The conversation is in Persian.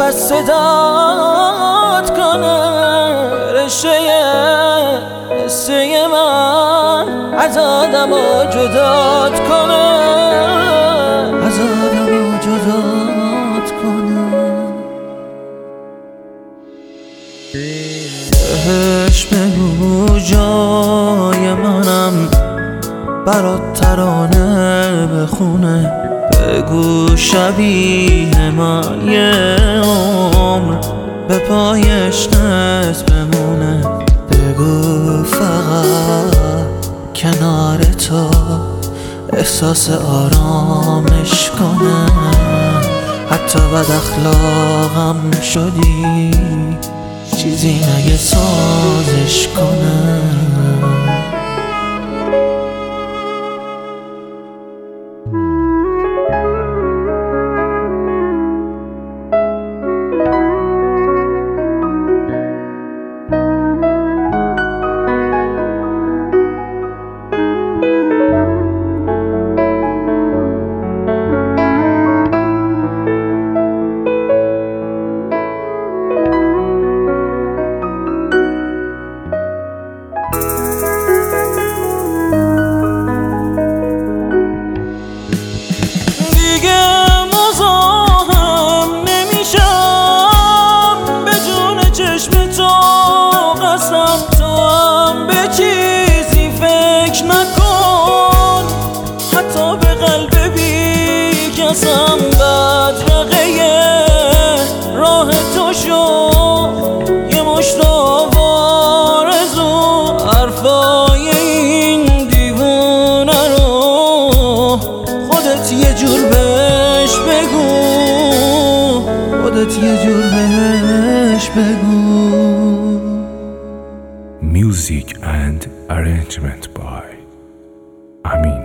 پس صدات کنه، رشته حسه من از آدمو جدات کنه، از آدمو جدات کنه. بهش بگو جای منم برات ترانه بخونه، بگو شبیه من یه عمر به پایش نت بمونه، بگو فقط کنار تو احساس آرامش کنه، حتی بد اخلاقم شدی چیزی نگه سازش کنه. تو هم به چیزی فکر نکن، حتی به قلب بی کسم بدرقه راه تو شو، یه مشت آرزو حرفای این دیوونه رو خودت یه جور بهش بگو، خودت یه جور بهش بگو. Music and arrangement by Amin.